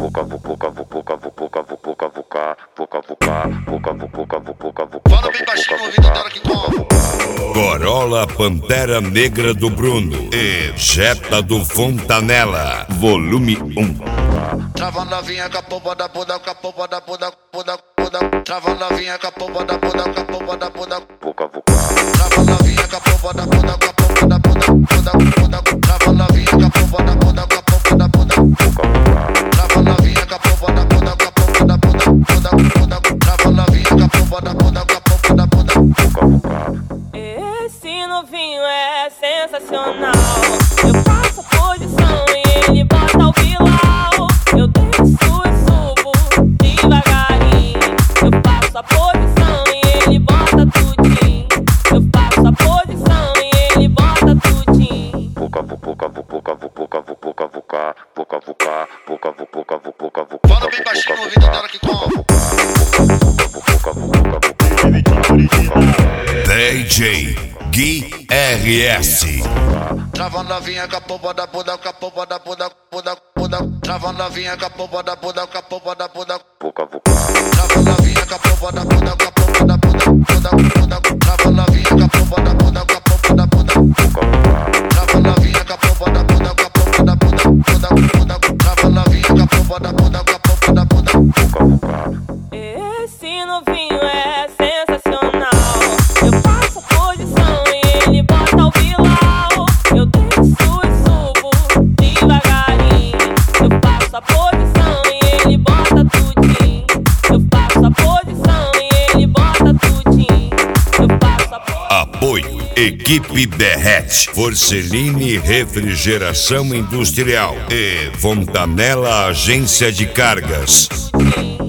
Fala bem baixinho no ouvido dela que toma. Corolla Pantera Negra do Bruno e Jetta do Fontanella, volume 1. Trava novinha com a pomba da bunda, com a pomba da bunda, bunda, bunda. Trava novinha com a pomba da bunda, com a pomba da bunda, trava novinha com a pomba da bunda, com a pomba da bunda, bunda, bunda. Trava novinha com a pomba da bunda, com a pomba da bunda, trava novinha com a pomba da bunda, com a pomba da bunda, bunda, bunda. Trava novinha com a pomba da bunda, com a pomba da bunda. Esse novinho é sensacional. Eu faço a posição e ele bota o pilau. Eu desço e subo devagarinho. Eu faço a posição e ele bota tudinho. Eu faço a posição e ele bota tudinho. Fala bem baixinho no ouvido dela que toma. DJ Gui RS. Trava novinha com a pomba da bunda, com a pomba da bunda, bunda, bunda. Trava novinha com a pomba da bunda, com a pomba da bunda, trava novinha com a pomba da bunda, com a pomba da bunda, bunda, bunda. Trava novinha com a pomba da bunda, com a pomba da bunda, trava novinha com a pomba da bunda, com a pomba da bunda, bunda, bunda. Trava novinha com a pomba da bunda, com a pomba da bunda. Esse novinho é sensacional. Eu faço a posição e ele bota o pilau. Eu desço e subo devagarinho. Eu faço a posição e ele bota tudinho. Eu faço a posição e ele bota tudinho. Eu faço a posição. Apoio Equipe Derrete, Forceline Refrigeração Industrial e Fontanella Agência de Cargas. Tudinho.